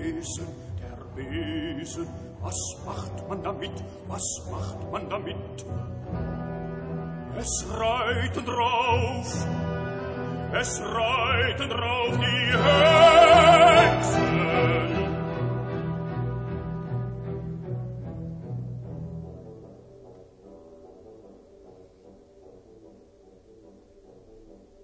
Besen, der Besen, was macht man damit, was macht man damit? Es reiten drauf die Hexen.